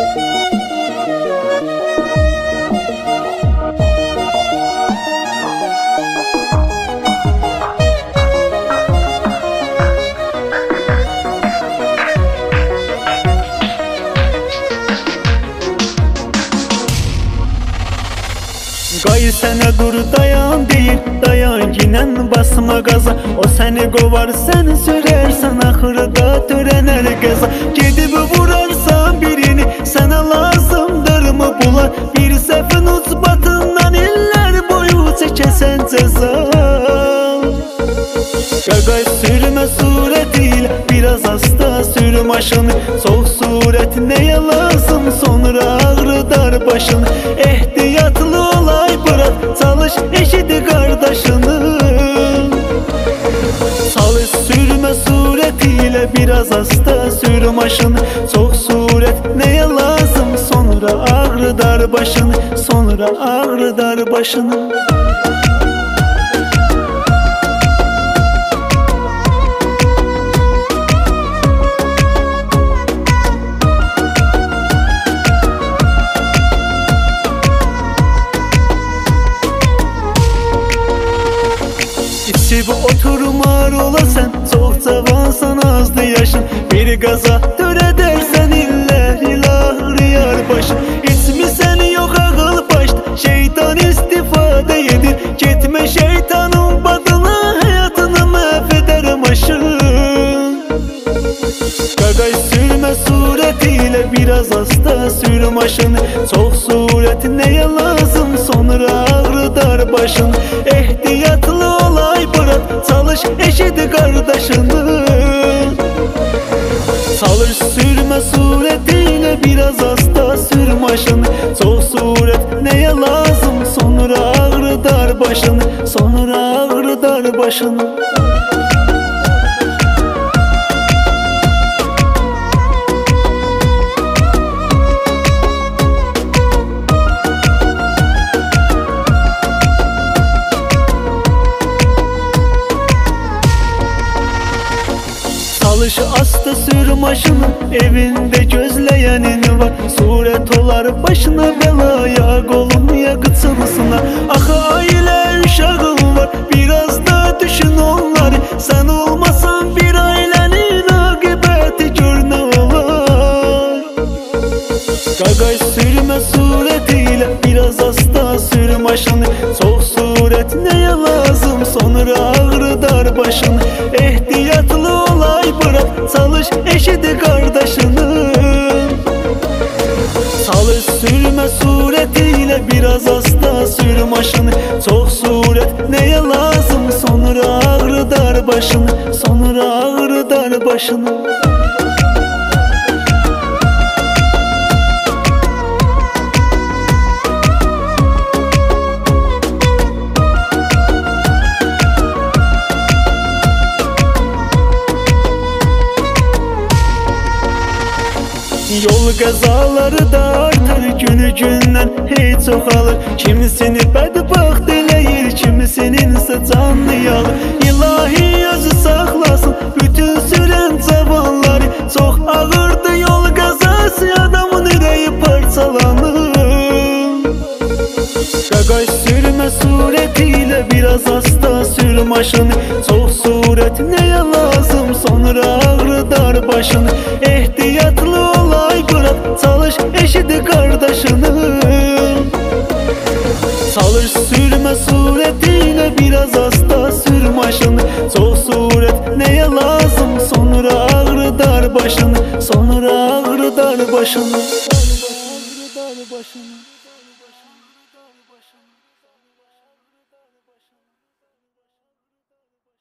Gayr sənə dur dayan deyir, dayan ginən basma qaza. O səni qovar, sən sürərsən, axırda törənər qəza. Gedib vurarsan birini, sənə lazımdırmı bunlar? Bir səhvin ucbatından illər boyu çəkəsən cəza. Qaqay sürmə surətilə, biraz asta sür maşını. Soğuk surət nəyə lazım, sonra ağrıdar başını. Ehtiyatlı olay bırak, çalış eşidi qardaşını. Çalış sürmə surətilə, biraz asta sür maşını. Soğuk surət nəyə lazım, sonra ağrıdar başını. Sonra ağrıdar başını. İçib oturmar olasan, çok cavansan, azdı yaşın. Bir qaza törədərsən, illər ağrıyar başın. İçmisən yox ağıl başda, şeytan istifadə edir. Getmə şeytanın badına, həyatını məhv edər maşın. Qaqay sürmə surətilə, biraz asta sür maşını. Çox surət nəyə lazım, sonra ağrıdar başın. Ehtiyatlı olay bırak, çalış eşidi qardaşını. Çalış sürmə surətilə, biraz asta sür maşını. Çox surət nəyə lazım, sonra ağrıdar başını. Sonra ağrıdar başını. Çalış asta sür maşını, evinde gözleyenin var. Suret olar başına belaya, kolun yakıtsınısına. Axı aile uşağın var, biraz da düşün onları. Sen olmasan bir ailenin akıbeti gör ne olar. Qaqay sürmə surətilə, biraz asta sür maşını. Soğuk surət nəyə lazım, sonra ağrıdar başını. Ehtiyatlı olay bırak, çalış eşidi qardaşını. Çalış sürmə surətilə, biraz asta sür maşını. Çox surət nəyə lazım, sonra ağrıdar başını. Sonra ağrıdar başını. Yol qəzaları da artar, günü gündən heç çoxalır. Kimisini bədbaxt eləyir, kimisinin isə canını yalır. İlahi özü saxlasın bütün sürən cavanları. Çox ağırdı yol qəzası, adamın ürəyi parçalanır. Qaqay sürmə surətilə, biraz asta sür maşını. Çox surət nəyə lazım, sonra ağrıdar başını. Ehtiyatlı olay bırak, çalış eşidi qardaşını. Çalış sürmə surətilə, biraz asta sür maşını. Çox surət nəyə lazım, sonra ağrıdar başını. Sonra ağrıdar başını. Ağrıdar başını.